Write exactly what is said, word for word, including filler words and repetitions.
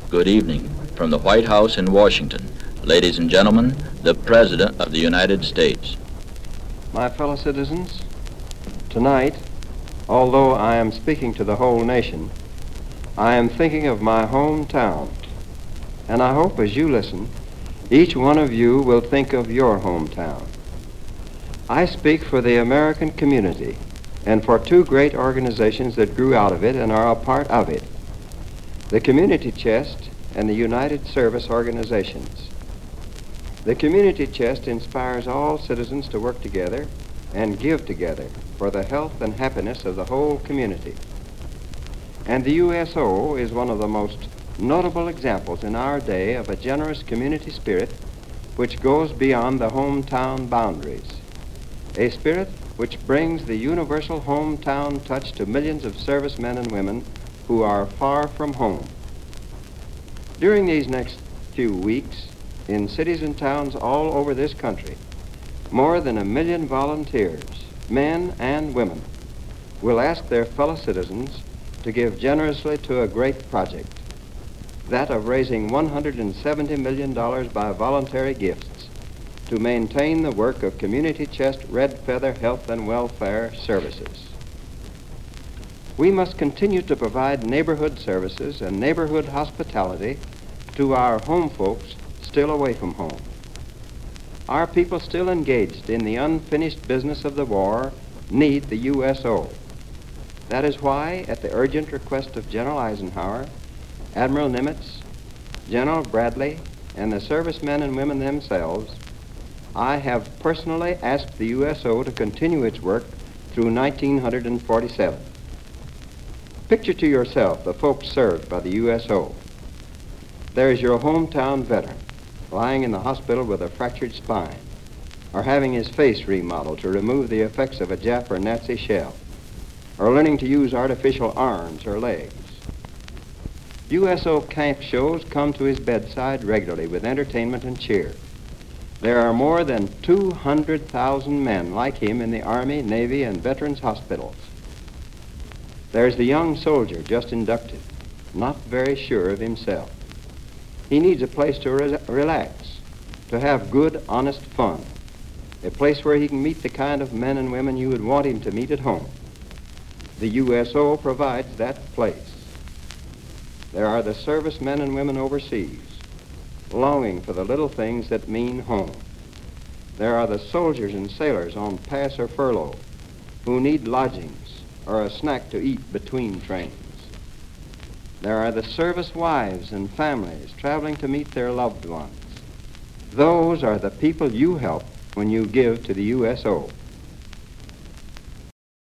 Good evening. From the White House in Washington, ladies and gentlemen, the President of the United States. My fellow citizens, tonight, although I am speaking to the whole nation, I am thinking of my hometown. And I hope as you listen, each one of you will think of your hometown. I speak for the American community and for two great organizations that grew out of it and are a part of it, the Community Chest and the United Service Organizations. The Community Chest inspires all citizens to work together and give together for the health and happiness of the whole community. And the U S O is one of the most notable examples in our day of a generous community spirit which goes beyond the hometown boundaries, a spirit which brings the universal hometown touch to millions of servicemen and women who are far from home. During these next few weeks, in cities and towns all over this country, more than a million volunteers, men and women, will ask their fellow citizens to give generously to a great project, that of raising one hundred seventy million dollars by voluntary gifts to maintain the work of Community Chest Red Feather Health and Welfare Services. We must continue to provide neighborhood services and neighborhood hospitality to our home folks still away from home. Our people still engaged in the unfinished business of the war need the U S O. That is why, at the urgent request of General Eisenhower, Admiral Nimitz, General Bradley, and the servicemen and women themselves, I have personally asked the U S O to continue its work through nineteen forty-seven. Picture to yourself the folks served by the U S O. There is your hometown veteran lying in the hospital with a fractured spine, or having his face remodeled to remove the effects of a Jap or Nazi shell, or learning to use artificial arms or legs. U S O camp shows come to his bedside regularly with entertainment and cheer. There are more than two hundred thousand men like him in the Army, Navy, and Veterans hospitals. There's the young soldier just inducted, not very sure of himself. He needs a place to re relax, to have good, honest fun, a place where he can meet the kind of men and women you would want him to meet at home. The U S O provides that place. There are the servicemen and women overseas, longing for the little things that mean home. There are the soldiers and sailors on pass or furlough who need lodgings or a snack to eat between trains. There are the service wives and families traveling to meet their loved ones. Those are the people you help when you give to the U S O.